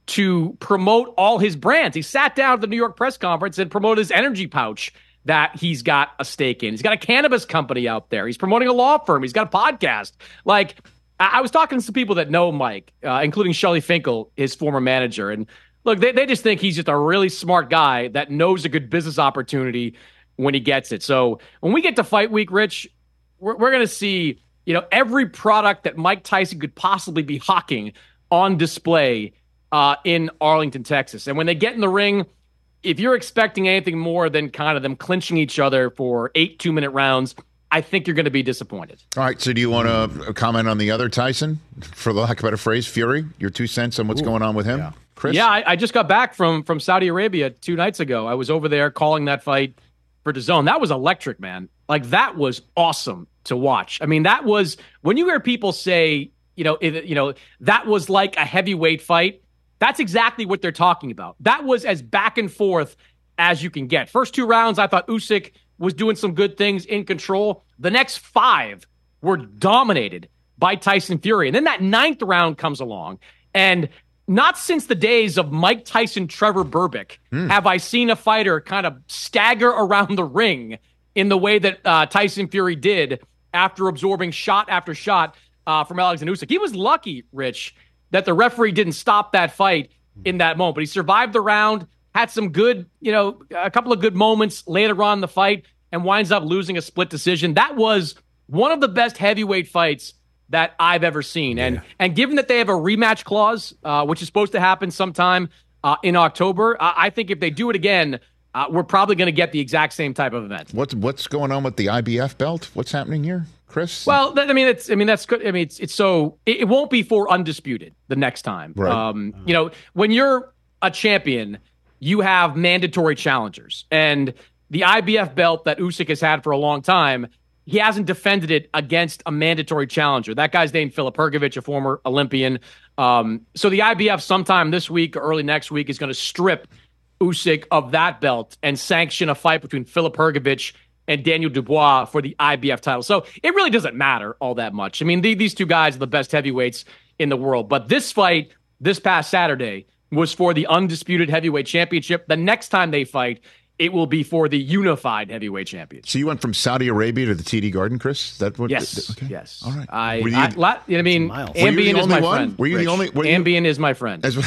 to promote all his brands. He sat down at the New York press conference and promoted his energy pouch that he's got a stake in. He's got a cannabis company out there. He's promoting a law firm. He's got a podcast. Like I, I was talking to some people that know Mike, uh, including Shelly Finkel, his former manager. And look, they, they just think he's just a really smart guy that knows a good business opportunity when he gets it. So when we get to fight week, Rich, we're, we're going to see, you know, every product that Mike Tyson could possibly be hawking on display uh, in Arlington, Texas. And when they get in the ring, if you're expecting anything more than kind of them clinching each other for eight two-minute rounds, I think you're going to be disappointed. All right, so do you want to comment on the other Tyson, for the lack of a better phrase, Fury? Your two cents on what's Ooh. going on with him? Yeah. Chris? Yeah, I, I just got back from from Saudi Arabia two nights ago. I was over there calling that fight for DAZN. That was electric, man. Like, that was awesome to watch. I mean, that was, when you hear people say, you know, it, you know, that was like a heavyweight fight, that's exactly what they're talking about. That was as back and forth as you can get. First two rounds, I thought Usyk was doing some good things in control. The next five were dominated by Tyson Fury. And then that ninth round comes along. And not since the days of Mike Tyson, Trevor Berbick, mm. have I seen a fighter kind of stagger around the ring in the way that uh, Tyson Fury did after absorbing shot after shot uh, from Alexander Usyk. He was lucky, Rich, that the referee didn't stop that fight in that moment. But he survived the round, had some good, you know, a couple of good moments later on in the fight, and winds up losing a split decision. That was one of the best heavyweight fights that I've ever seen. And yeah. and given that they have a rematch clause, uh, which is supposed to happen sometime uh, in October, I-, I think if they do it again, uh, we're probably going to get the exact same type of event. What's what's going on with the I B F belt? What's happening here, Chris? Well, th- I mean, it's I mean that's good. I mean, it's it's so it, it won't be for undisputed the next time. Right. Um, you know, when you're a champion, you have mandatory challengers, and the I B F belt that Usyk has had for a long time, he hasn't defended it against a mandatory challenger. That guy's named Filip Hrgović, a former Olympian. Um, so the I B F sometime this week or early next week is going to strip Usyk of that belt and sanction a fight between Filip Hrgović and Daniel Dubois for the I B F title. So it really doesn't matter all that much. I mean, the, these two guys are the best heavyweights in the world. But this fight this past Saturday was for the undisputed heavyweight championship. The next time they fight, it will be for the unified heavyweight championship. So you went from Saudi Arabia to the T D Garden, Chris? Is that what? Yes. Okay. Yes. All right. I, Were you, I, la, I mean, Ambien is my one? friend. Were you Rich. the only? Were you, Ambien is my friend. As,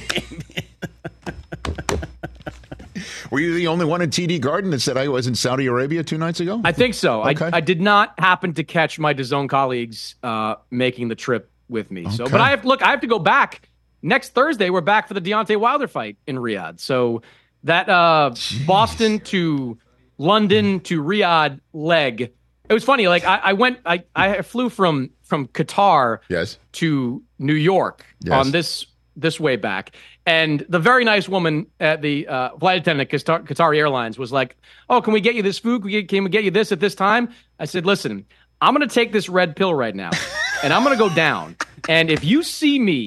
were you the only one in T D Garden that said I was in Saudi Arabia two nights ago? I think so. Okay. I, I did not happen to catch my DAZN colleagues uh, making the trip with me. So, Okay. but I have look. I have to go back next Thursday. We're back for the Deontay Wilder fight in Riyadh. So that uh, Boston to London to Riyadh leg. It was funny. Like I, I went. I, I flew from from Qatar yes. to New York Yes. on this this way back. And the very nice woman at the uh, flight attendant at Qatar, Qatari Airlines was like, "Oh, can we get you this food? Can we get, can we get you this at this time?" I said, "Listen, I'm going to take this red pill right now, and I'm going to go down. And if you see me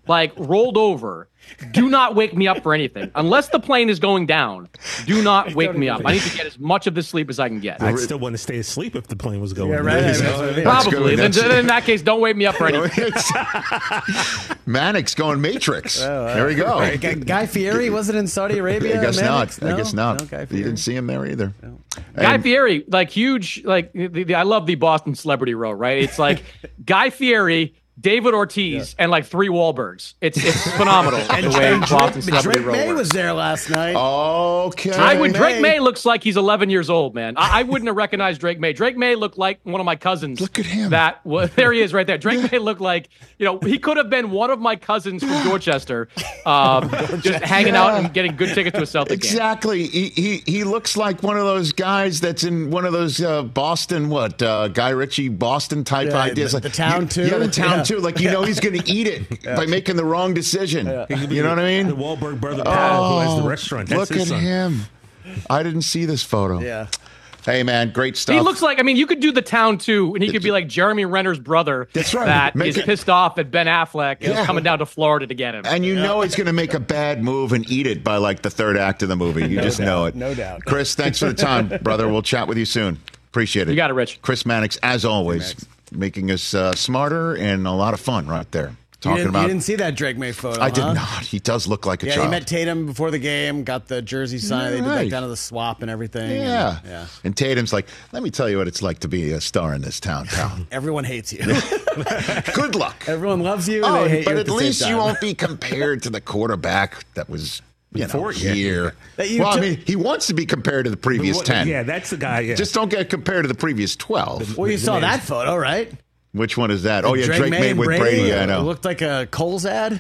like rolled over, do not wake me up for anything. Unless the plane is going down, do not wake me up. I need to get as much of the sleep as I can get. I'd still want to stay asleep if the plane was going. Yeah, right. down. Probably. Then, then in that case, don't wake me up for anything. Mannix going Matrix. Oh, uh, there we go. Right. Guy Fieri wasn't in Saudi Arabia. I guess Mannix? not. No? I guess not. No, Guy You Fieri. didn't see him there either. No. Guy And- Fieri, like huge, like the, the, I love the Boston Celebrity Row, right? It's like Guy Fieri, David Ortiz, and like three Wahlbergs. It's it's phenomenal And, the way and Boston Drake, Celebrity Drake Row May works. was there last night. Okay. I would. May. Drake May looks like he's eleven years old, man. I, I wouldn't have recognized Drake May. Drake May looked like one of my cousins. Look at him. That well, there he is, right there. Drake May looked like, you know, he could have been one of my cousins from Dorchester, um, just hanging out and getting good tickets to a Celtic game. Exactly. He, he he looks like one of those guys that's in one of those uh, Boston, what, uh, Guy Ritchie Boston type Yeah, ideas. the- like the Town you- Two? Yeah, the Town Yeah. Two. Like, you know, he's going to eat it by making the wrong decision. You know what I mean? The Wahlberg brother, Pat, who has the restaurant. That's Look his at son. him. I didn't see this photo. Yeah. Hey, man, great stuff. He looks like, I mean, you could do the Town too, and he could be like Jeremy Renner's brother. That's right. That Make is it- pissed off at Ben Affleck and Yeah. is coming down to Florida to get him. And you know he's going to make a bad move and eat it by like the third act of the movie. You No just doubt, know it. no doubt. Chris, thanks for the time, brother. We'll chat with you soon. Appreciate it. You got it, Rich. Chris Mannix, as always, making us uh, smarter and a lot of fun right there. You Talking didn't, about. you didn't see that Drake May photo, I did huh? not. He does look like a Yeah, child. he met Tatum before the game, got the jersey signed. They did Right. that down to the swap and everything. Yeah. And, yeah. And Tatum's like, let me tell you what it's like to be a star in this town, pal. Everyone hates you. Good luck. Everyone loves you. Oh, they hate but you at, the same least you time. won't be compared to the quarterback that was you know, Before, yeah. here. That you Well, I took- mean, he wants to be compared to the previous What- ten. Yeah, that's the guy. Yeah. Just don't get compared to the previous twelve. Well, you the saw names. that photo, right? Which one is that? Oh, yeah, Drake, May May and with Brady. Yeah, I It know. looked like a Kohl's ad.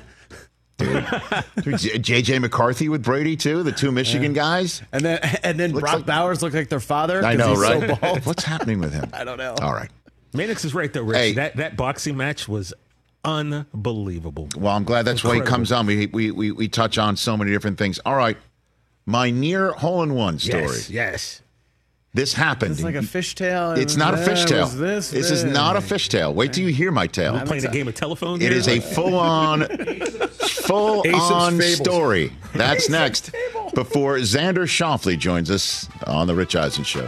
J J McCarthy with Brady, too, the two Michigan guys. And then and then Looks Brock like- Bowers looked like their father. I 'cause know, he's right? So bald. What's happening with him? I don't know. All right. Mannix is right though, Rich. Hey. That that boxing match was unbelievable. Well, I'm glad that's why he Incredible. comes on. We, we, we, we touch on so many different things. All right. My near hole-in-one story. Yes, yes. This happened. It's like a fishtail. It's not a and, uh, fishtail. was This, This is big. not a fishtail. Wait till you hear my tale. We're playing a game of telephone. It here? is a full-on, full-on Fables. story. That's next. Before Xander Schauffele joins us on the Rich Eisen Show.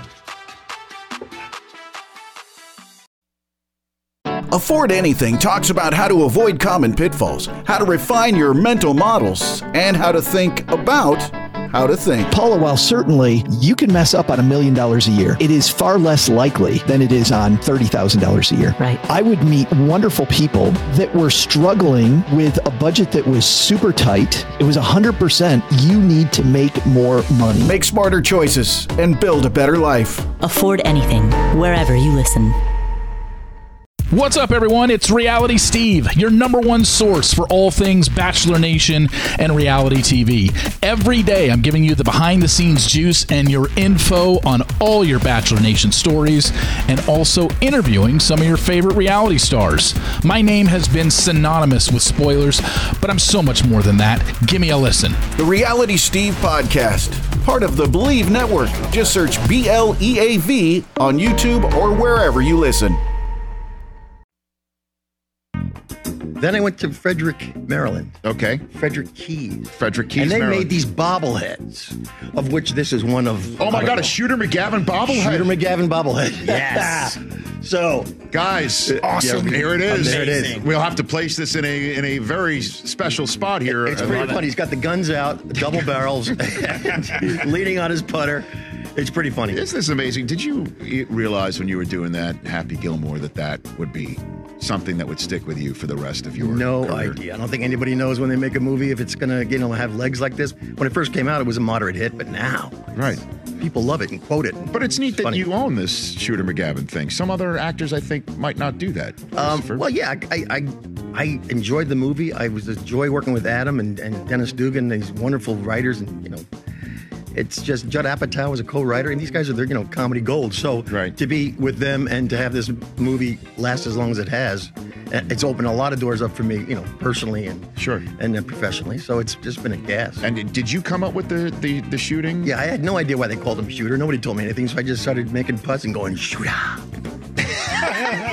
Afford Anything talks about how to avoid common pitfalls, how to refine your mental models, and how to think about how to think. Paula, while certainly you can mess up on a million dollars a year, it is far less likely than it is on thirty thousand dollars a year. Right. I would meet wonderful people that were struggling with a budget that was super tight. It was one hundred percent you need to make more money. Make smarter choices and build a better life. Afford Anything, wherever you listen. What's up, everyone? It's Reality Steve, your number one source for all things Bachelor Nation and reality T V. Every day, I'm giving you the behind-the-scenes juice and your info on all your Bachelor Nation stories, and also interviewing some of your favorite reality stars. My name has been synonymous with spoilers, but I'm so much more than that. Give me a listen. The Reality Steve Podcast, part of the Believe Network. Just search B L E A V on YouTube or wherever you listen. Then I went to Frederick, Maryland. Okay. Frederick Keys. Frederick Keys, And they Maryland. made these bobbleheads, of which this is one of. Oh, my God, a Shooter McGavin bobblehead. Shooter McGavin bobblehead. Yes. So, guys, Uh, awesome. yeah, Here it is. there it is. We'll have to place this in a in a very special spot here. It's I pretty love it. funny. He's got the guns out, double barrels, leaning on his putter. It's pretty funny. Isn't this amazing? Did you realize when you were doing that, Happy Gilmore, that that would be something that would stick with you for the rest of your No career? idea. I don't think anybody knows when they make a movie if it's gonna, you know, have legs like this. When it first came out, it was a moderate hit, but now, right, people love it and quote it. But it's neat that you own this Shooter McGavin thing. Some other actors, I think, might not do that. Um, well, yeah, I, I I enjoyed the movie. I was a joy working with Adam and, and Dennis Dugan, these wonderful writers, and you know, it's just Judd Apatow was a co-writer, and these guys are, they're, you know, comedy gold. So to be with them and to have this movie last as long as it has, it's opened a lot of doors up for me, you know, personally and sure, and then professionally. So it's just been a gas. And did you come up with the the, the shooting? Yeah, I had no idea why they called him Shooter. Nobody told me anything, so I just started making putts and going Shooter.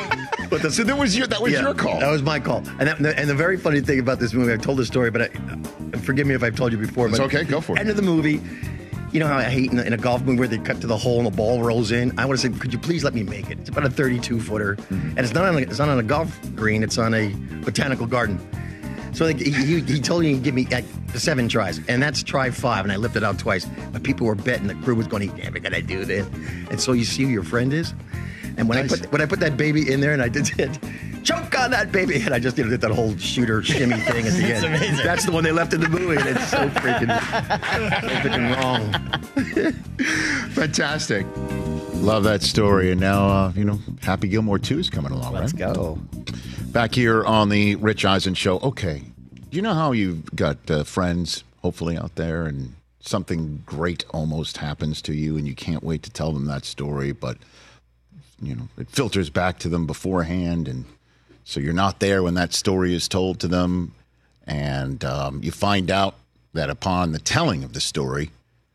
But the, so that was your that was yeah, your call. That was my call. And that, and the very funny thing about this movie, I've told the story, but I, forgive me if I've told you before. It's but okay, go for it. End of the movie. You know how I hate in a, in a golf movie where they cut to the hole and the ball rolls in? I want to say, could you please let me make it? It's about a thirty-two footer. Mm-hmm. And it's not, on a, it's not on a golf green, it's on a botanical garden. So he, he, he told me he'd give me like, seven tries. And that's try five, and I lifted out twice. But people were betting, the crew was going, he's never going to do this. And so you see who your friend is? And when nice. I put when I put that baby in there and I did it, choke on that baby, and I just you know, did that whole shooter shimmy thing at the That's end. amazing. That's the one they left in the movie, and it's so freaking, so freaking wrong. Fantastic. Love that story. And now, uh, you know, Happy Gilmore two is coming along, Let's right? go. Back here on the Rich Eisen Show. Okay, you know how you've got uh, friends, hopefully, out there, and something great almost happens to you, and you can't wait to tell them that story, but you know, it filters back to them beforehand, and so you're not there when that story is told to them, and um, you find out that upon the telling of the story,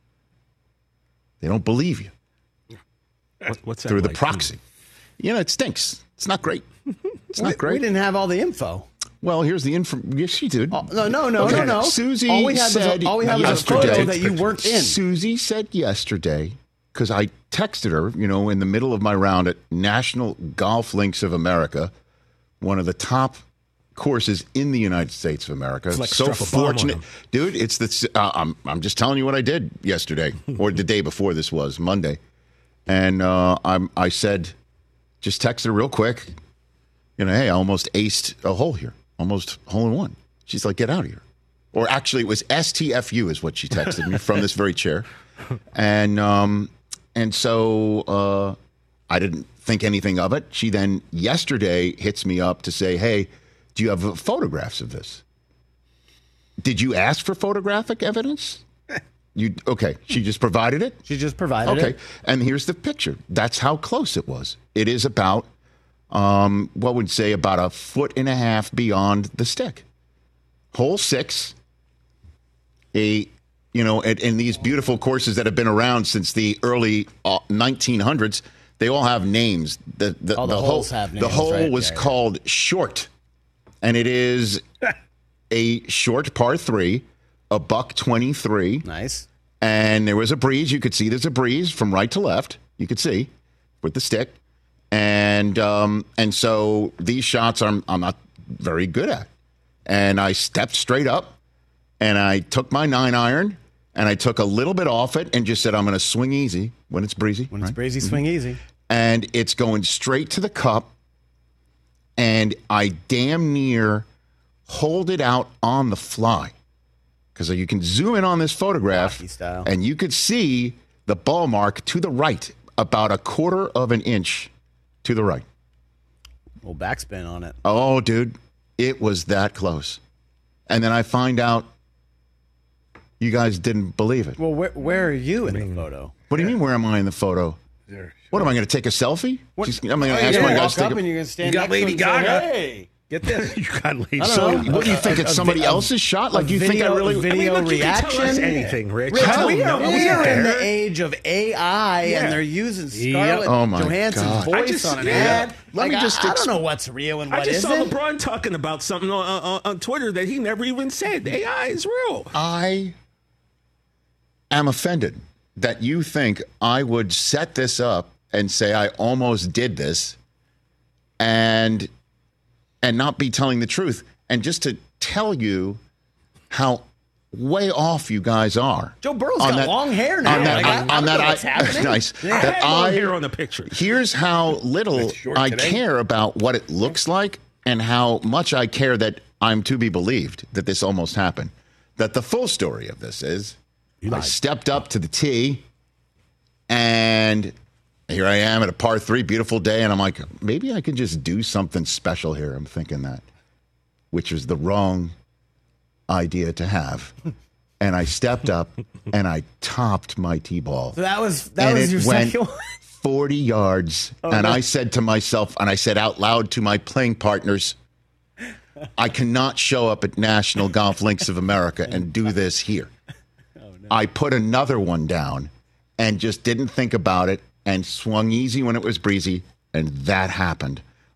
they don't believe you. What, what's that through the like? proxy? You know, it stinks. It's not great. It's we, not great. We didn't have all the info. Well, here's the info. Yes, she did. Oh, no, no, no, okay. no, no. Susie all we had said was a, all we had was a yesterday photo that you weren't in. Susie said yesterday, because I texted her, you know, in the middle of my round at National Golf Links of America, one of the top courses in the United States of America. It's like so struck a bomb on fortunate, them. dude. It's the. Uh, I'm I'm just telling you what I did yesterday, or the day before this was Monday, and uh, I'm I said, just texted her real quick. You know, hey, I almost aced a hole here, almost hole in one. She's like, get out of here. Or actually, it was S T F U is what she texted me from this very chair. And um, and so uh, I didn't think anything of it. She then yesterday hits me up to say, hey, do you have photographs of this? Did you ask for photographic evidence? You okay, she just provided it? She just provided okay. it. Okay, and here's the picture. That's how close it was. It is about, um, what would say, about a foot and a half beyond the stick. Hole six, a, you know, in, in these beautiful courses that have been around since the early uh, nineteen hundreds, they all have names. The, the, All the the holes hole, have The names, hole right? was Yeah, yeah. called Short, and it is a short par three, a buck twenty-three. Nice. And there was a breeze. You could see there's a breeze from right to left. You could see with the stick. And um, and so these shots I'm, I'm not very good at. And I stepped straight up, and I took my nine iron, and I took a little bit off it and just said, I'm going to swing easy when it's breezy. When it's right? breezy, swing easy. And it's going straight to the cup, and I damn near hold it out on the fly. Because you can zoom in on this photograph, Hockey style. and you could see the ball mark to the right, about a quarter of an inch to the right. Little backspin on it. Oh, dude, it was that close. And then I find out you guys didn't believe it. Well, where, where are you in the photo? What do you mean, where am I in the photo? What, am I going to take a selfie? What- Just, am I going Oh, to you're ask gonna my guys walk to take up a and you're gonna stand You got next to Lady him and say, Gaga. Hey. Get this. You got late. I don't So, know. what do you think? A- It's a somebody vi- else's shot? Like, a you think I video- really... video I mean, look, you can tell us reaction? anything, Rich. Rich, Hell we are, no, we are in the care. age of A I, Yeah. and they're using Yep. Scarlett Oh, my Johansson's God. voice I just- on an yeah. ad. Let Like, me I- just I, ex- don't know what's real and I what just saw isn't. LeBron talking about something on, on, on Twitter that he never even said. A I is real. I am offended that you think I would set this up and say I almost did this and and not be telling the truth. And just to tell you how way off you guys are. Joe Burrow's on got that- long hair now. On that, Like, I- on, I on don't that know what's I, happening. nice. I That had long I, hair on the picture. Here's how little It's short I today. care about what it looks like and how much I care that I'm to be believed that this almost happened. That the full story of this is I stepped up to the tee, and here I am at a par three, beautiful day, and I'm like, maybe I can just do something special here. I'm thinking that, which was the wrong idea to have. And I stepped up and I topped my tee ball. So that was that and was it your went second one. forty yards. Oh, and no. I said to myself, and I said out loud to my playing partners, I cannot show up at National Golf Links of America and do this here. I put another one down and just didn't think about it and swung easy when it was breezy, and that happened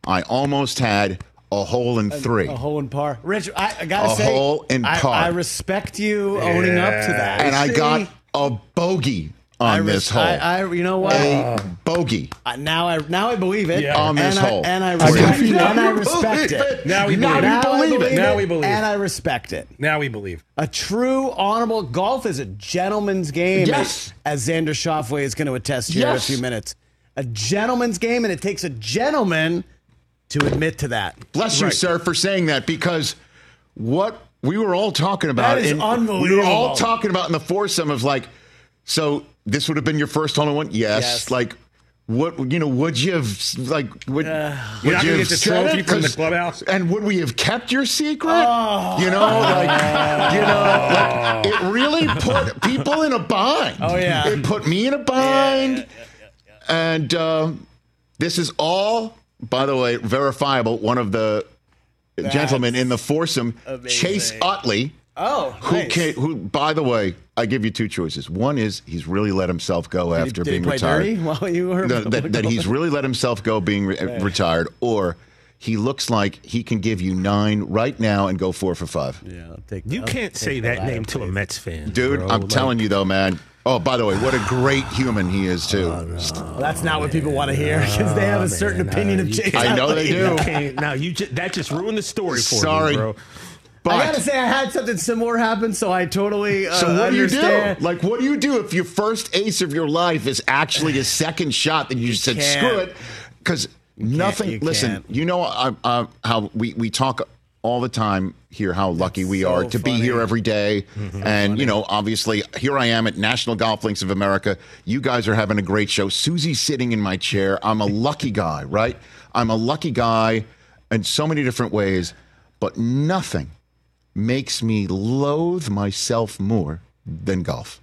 I almost had a hole in three. A, a hole in par. Rich, I, I gotta a say, hole in I, par. I respect you owning Yeah. up to that. And I See? got a bogey on I res- this hole. I, I, you know what? A bogey Uh, now I now I believe it. Yeah. on this and hole. I, and I Now respect, you and I believe respect it. it. Now we Now believe you it. Now I believe it. Now we believe. and I respect it. Now we believe. A true, honorable golf is a gentleman's game. Yes. As Xander Schauffele is going to attest here Yes. in a few minutes. A gentleman's game, and it takes a gentleman to admit to that. Bless you, Right. sir, for saying that, because what we were all talking about, That is in- we unbelievable. were all talking about in the foursome of like, so this would have been your first hole in one? Yes. Yes. Like, what, you know, would you have, like, would, Uh, would You're not you gonna have get the said trophy it? from the 'Cause- clubhouse? And would we have kept your secret? Oh. You know, like, you know, like, it really put people in a bind. Oh, yeah. It put me in a bind. Yeah, yeah, yeah, yeah. And um, this is all, by the way, verifiable. One of the That's gentlemen in the foursome, amazing. Chase Utley, Oh, who, nice. came, who, by the way, I give you two choices. One is he's really let himself go Did he- after did being he play retired. dirty while you were No, that, that he's really let himself go being re- retired, or he looks like he can give you nine right now and go four for five. Yeah, I'll take. You I'll can't take say the that latter, name to a please. Mets fan, Dude, bro. I'm Like, telling you though, man. Oh, by the way, what a great human he is too. Well, that's not what people want to hear because they have a certain man, opinion no, of you Chase. can't- I know they Utley. do. You can't- now you just, that just ruined the story for Sorry. me, bro. But I gotta say, I had something similar happen, so I totally uh, So what do you understand. do? Like, what do you do if your first ace of your life is actually a second shot that you, you said, can't. screw it? Because nothing, you listen, can't. you know I, I, how we, we talk all the time here, how lucky we so are to be funny. here every day. And, you know, obviously, here I am at National Golf Links of America. You guys are having a great show. Susie's sitting in my chair. I'm a lucky guy, right? I'm a lucky guy in so many different ways, but nothing makes me loathe myself more than golf.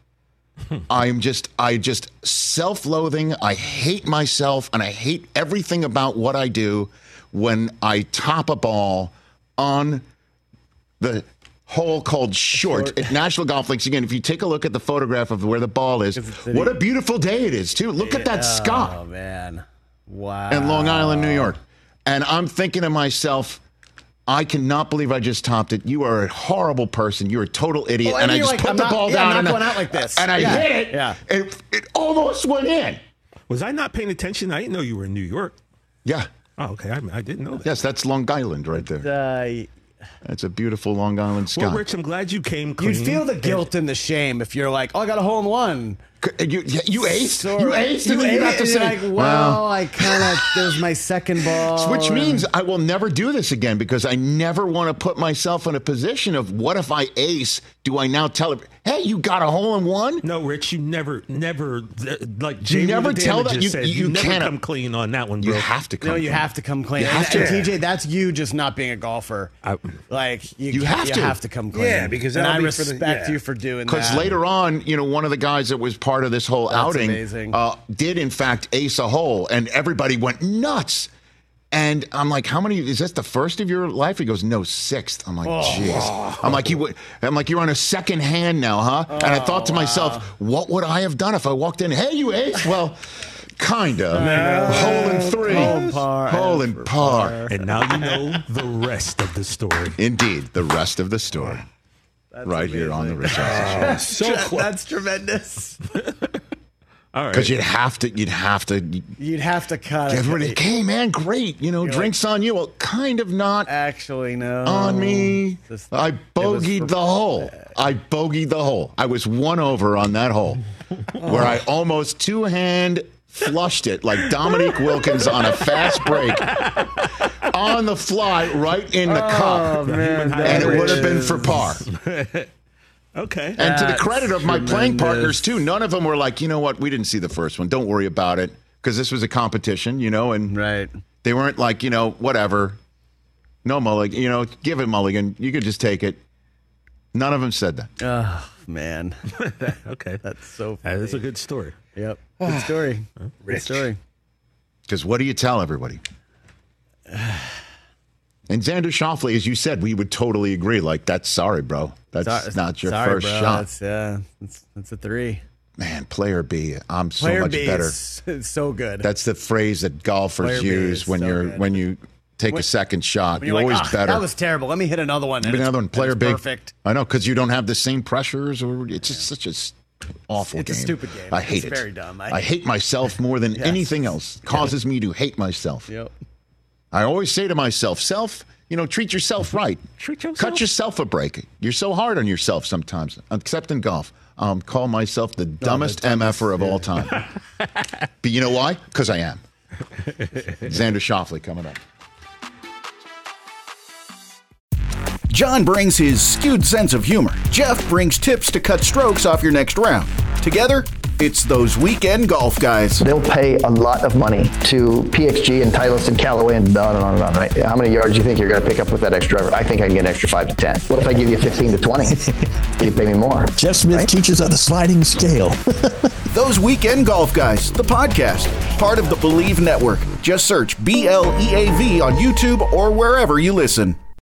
I'm just, I just self-loathing. I hate myself and I hate everything about what I do when I top a ball on the hole called short at National Golf Links. Again, if you take a look at the photograph of where the ball is, what a beautiful day it is, too. Look at that sky Oh man, wow! in Long Island, New York. And I'm thinking to myself, I cannot believe I just topped it. You are a horrible person. You're a total idiot. Well, and I you're just like, put I'm the not- ball yeah, down I'm and, not I- going out like this. and I Yeah, hit it. yeah. It, it almost went in. Was I not paying attention? I didn't know you were in New York. Yeah. Oh, okay. I, I didn't know that. Yes, that's Long Island right there. Uh, That's a beautiful Long Island sky. Well, Rich, I'm glad you came clean. You'd feel the guilt and the shame if you're like, oh, I got a hole in one. You, you aced. So- you aced, and then you ate got it, to and say, you're like, well, well, I kind of, there's my second ball. which and- means I will never do this again because I never want to put myself in a position of what if I ace? Do I now tell it, hey, you got a hole in one? No, Rich, you never, never, like Jay You never Rue the tell Damages that you- said, you never can't- come clean on that one, bro. You have to come. No, you clean. have to come clean. You have and, to. and T J, that's you just not being a golfer. I- like you, You have you to. have to come clean. Yeah, because and that'll I be for the- respect yeah. you for doing that. Because later on, you know, one of the guys that was part of this whole That's outing amazing. uh, did, in fact, ace a hole, and everybody went nuts. And I'm like, how many? Is this the first of your life? He goes, no, sixth. I'm like, Oh. jeez. I'm like, you. would- I'm like, you're on a second hand now, huh? and I thought to myself, what would I have done if I walked in? Hey, you ace? Well, kinda. Hole in three. Hole in par. Hole in par. And now you know the rest of the story. Indeed, the rest of the story. That's right here on the amazing. Rich Eisen Show. So close. That's tremendous. All right. Because you'd have to, you'd have to You'd have to cut get it. rid of. Hey, man, great. You know, You're drinks on you. Well, kind of not Actually, no. on me. Just- I it was bogeyed for- the hole. I bogeyed the hole. I was one over on that hole, where I almost two hand flushed it like Dominique Wilkins on a fast break on the fly right in the Oh, cup, man, and it that would have been is- for par. Okay. And to the That's credit of my playing tremendous. partners, too, none of them were like, you know what, we didn't see the first one. Don't worry about it. Because this was a competition, you know, and Right. they weren't like, you know, whatever. No mulligan, you know, give it mulligan. You could just take it. None of them said that. Oh, man. Okay. That's so That funny. is a good story. Yep. Good story. Good Rich. story. Because what do you tell everybody? And Xander Schauffele, as you said, we would totally agree. Like, that's sorry, bro. That's Sorry- not your sorry, first bro. shot. That's, yeah, that's, that's a three. Man, player B, I'm so Player much B better. is it's so good. That's the phrase that golfers Player B use is when so you're good. when you take When- a second shot. When You're, you're like, always "Ah, better. That was terrible. Let me hit another one. Hit And another it's- one. Player and it's big. Perfect. I know, because you don't have the same pressures, or it's just such a s- awful It's a game. stupid game. I hate It's it. very dumb. I I, hate hate myself more than Yes. anything else. Causes me to hate myself. Yep. I always say to myself, self, you know, treat yourself right. Treat yourself. Cut yourself a break. You're so hard on yourself sometimes, except in golf. Um, call myself the dumbest M F er of all time. But you know why? Because I am. Xander Schauffele coming up. John brings his skewed sense of humor. Jeff brings tips to cut strokes off your next round. Together, it's those weekend golf guys. They'll pay a lot of money to P X G and Titleist and Callaway and on and on and on, right? How many yards do you think you're going to pick up with that extra driver? I think I can get an extra five to ten. What if I give you fifteen to twenty? You pay me more. Jeff Smith right? teaches on a sliding scale. Those Weekend Golf Guys, the podcast, part of the Believe Network. Just search B L E A V on YouTube or wherever you listen.